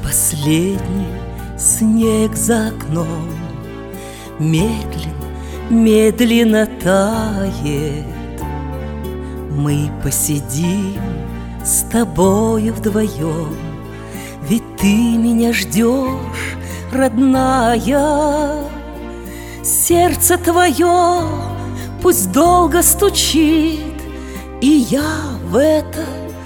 Последний снег за окном медленно, медленно тает. Мы посидим с тобою вдвоем, ведь ты меня ждешь, родная. Сердце твое пусть долго стучит, и я в это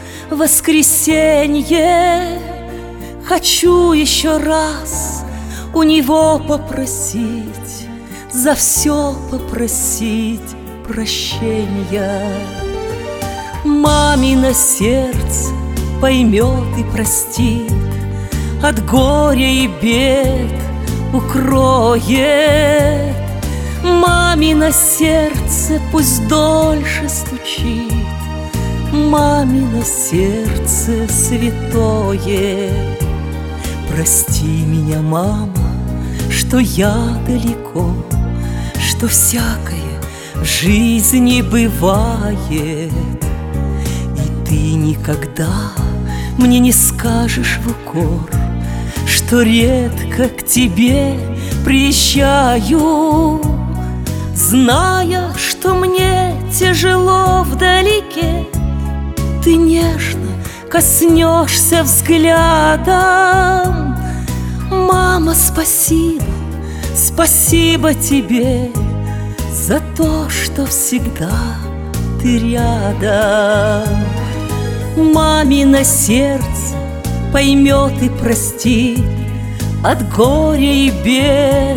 воскресенье хочу еще раз у него попросить, за все попросить прощения. Мамино сердце поймет и простит, от горя и бед укроет. Мамино сердце пусть дольше стучит, мамино сердце святое. Прости меня, мама, что я далеко, что всякое в жизни бывает, и ты никогда мне не скажешь в укор, что редко к тебе приезжаю, зная, что мне тяжело вдалеке. Ты нежно коснешься взглядом. Мама, спасибо, спасибо тебе за то, что всегда ты рядом. Мамино сердце поймет и простит, от горя и бед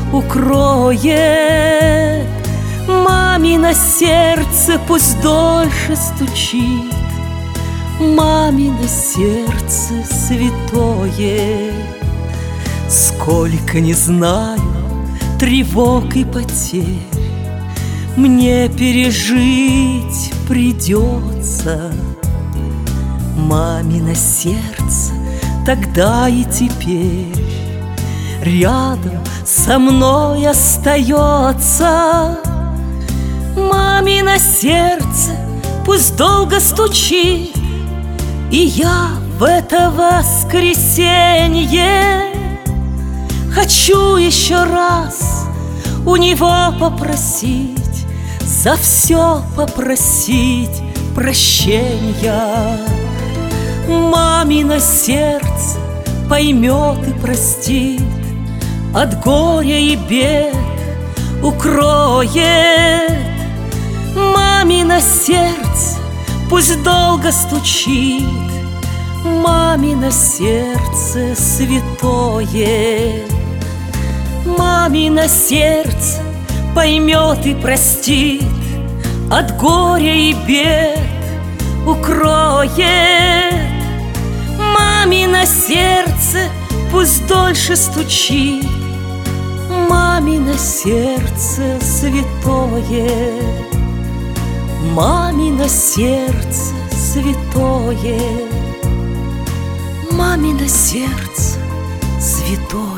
укроет. Мамино сердце пусть дольше стучит, мамино сердце святое. Сколько не знаю тревог и потерь мне пережить придется, мамино сердце тогда и теперь рядом со мной остается. Мамино сердце пусть долго стучит, и я в это воскресенье хочу еще раз у него попросить, за все попросить прощения. Мамино сердце поймет и простит, от горя и бед укроет. Мамино сердце пусть долго стучит, мамино сердце святое. Мамино сердце поймет и простит, от горя и бед укроет. Мамино сердце пусть дольше стучит, мамино сердце святое. Мамино сердце святое, мамино сердце святое.